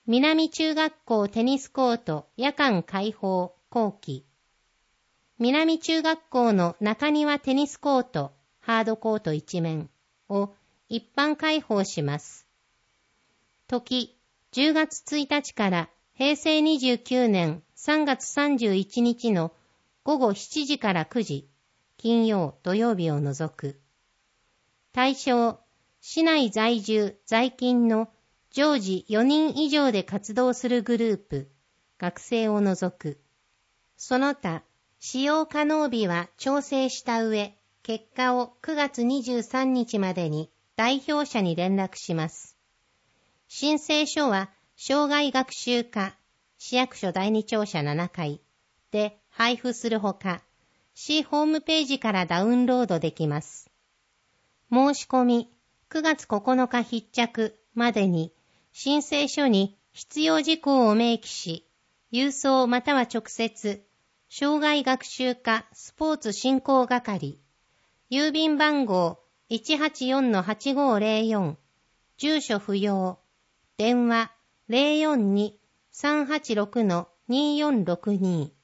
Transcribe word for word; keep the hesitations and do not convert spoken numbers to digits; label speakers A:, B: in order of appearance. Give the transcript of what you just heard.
A: 南中学校テニスコート夜間開放後期。南中学校の中庭テニスコートハードコート一面を一般開放します。時、じゅうがつついたちからへいせいにじゅうきゅうねんさんがつさんじゅういちにちのごごしちじからくじ、金曜土曜日を除く。対象、市内在住在勤の常時よにん以上で活動するグループ、学生を除く。その他、使用可能日は調整した上、結果をくがつにじゅうさんにちまでに代表者に連絡します。申請書は、障害学習課、市役所だいに庁舎ななかいで配布するほか、市ホームページからダウンロードできます。申し込み、くがつここのか必着までに、申請書に必要事項を明記し、郵送または直接、障害学習課スポーツ振興係、郵便番号 いちはちよんのはちごーぜろよん、住所不要、電話 ゼロよんに さんはちろくのにーよんろくに